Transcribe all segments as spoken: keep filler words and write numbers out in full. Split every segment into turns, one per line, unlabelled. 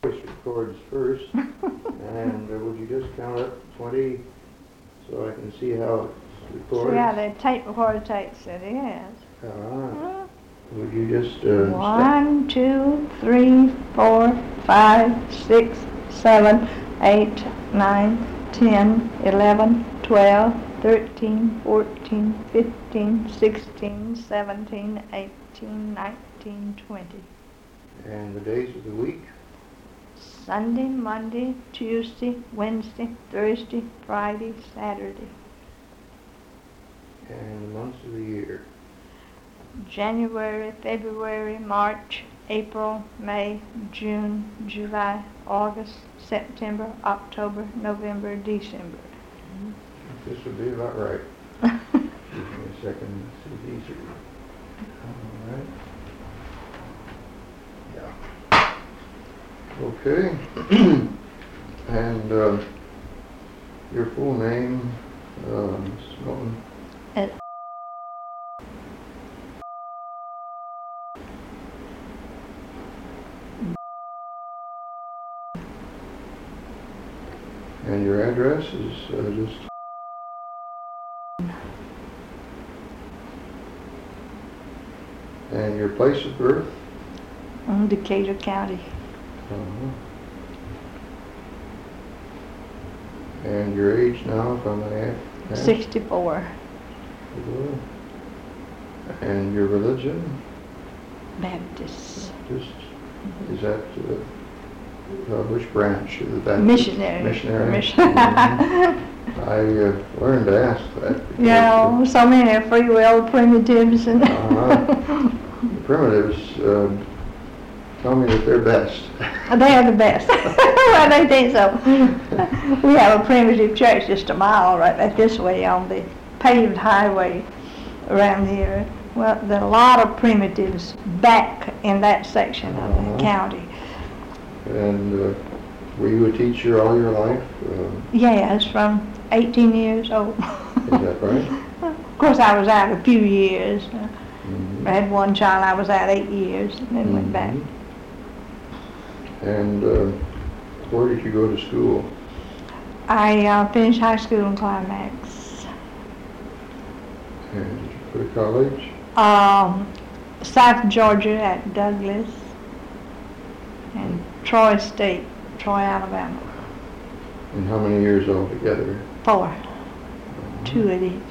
voice records first. And uh, would you just count up twenty so I can see how it records?
See how the tape recorder takes it, yes.
Ah.
Uh,
Would you just uh,
One, two, three, four, five, six, seven, eight, nine, ten, eleven, twelve, thirteen, fourteen, fifteen, sixteen, seventeen, eighteen, nineteen, twenty.
And the days of the week?
Sunday, Monday, Tuesday, Wednesday, Thursday, Friday, Saturday.
And the months of the year?
January, February, March, April, May, June, July, August, September, October, November, December.
This would be about right. Give me a second to see these are. All right. Yeah. Okay. And uh, your full name, uh, Miz Milton?
Uh,
And your address is uh, just... And your place of birth?
in Decatur County.
Uh-huh. And your age now, if I may ask?
sixty-four.
Sure. And your religion?
Baptist.
Just, is that, uh, uh, which branch of the Baptist?
Missionary.
Missionary?
Mission-
Mhm. I uh, learned to ask that.
You know, so many free will primitives and
Uh-huh. The primitives uh, tell me that they're best.
they are the best. Well, they think so. We have a primitive church just a mile right back this way on the paved highway around here. Well, there are a lot of primitives back in that section of
Uh-huh.
the county.
And uh, were you a teacher all your life? Uh,
Yes, from eighteen years old.
is that right?
Of course, I was out a few years. Uh,
Mhm.
I had one child, I was out eight years, and then went back.
Mhm. And uh, where did you go to school?
I uh, finished high school in Climax.
And did you go to college?
Um, South Georgia at Douglas, and Troy State, Troy, Alabama.
And how many years altogether?
Four, two of each.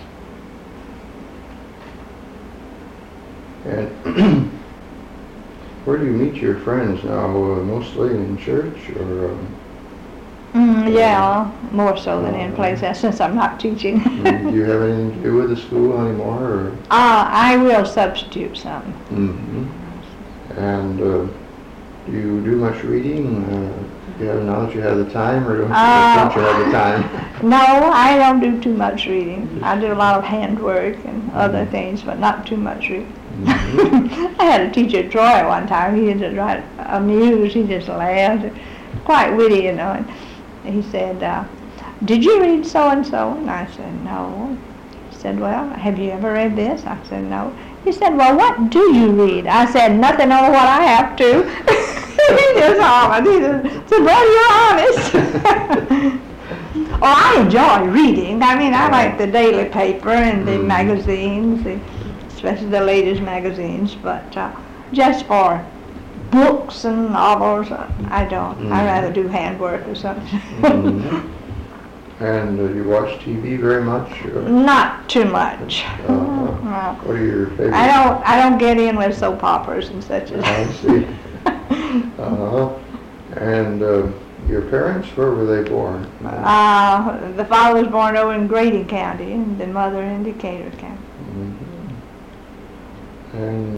And where do you meet your friends now? Uh, mostly in church, or um,
Mm, yeah, more so than in places since I'm not teaching.
do you have anything to do with the school anymore? Or?
uh, I will substitute some.
Mm-hmm. And uh, do you do much reading? Uh, do you have, now that you have the time, or don't you,
Uh,
don't you have the time?
No, I don't do too much reading. I do a lot of handwork and other things, but not too much reading.
Mm-hmm.
I had a teacher at Troy one time. He was right amused. He just laughed. Quite witty, you know. And he said, uh, "Did you read so and so?" And I said, "No." He said, "Well, have you ever read this?" I said, "No." He said, "Well, what do you read?" I said, "Nothing on what I have to." He just laughed. He just said, "Well, you're honest." Oh, I enjoy reading. I mean, I like the daily paper and the
Mm.
magazines, the, especially the latest magazines, but uh, just for books and novels, uh, I don't.
Mm.
I rather do handwork or something.
Mhm. And uh, you watch T V very much? Or?
Not too much.
Uh,
No.
what are your favorite?
I don't. I don't get in with soap operas and such as.
I see. Uh-huh. And uh, your parents, where were they born?
Uh, the father was born over in Grady County, and the mother in Decatur County.
Mhm. And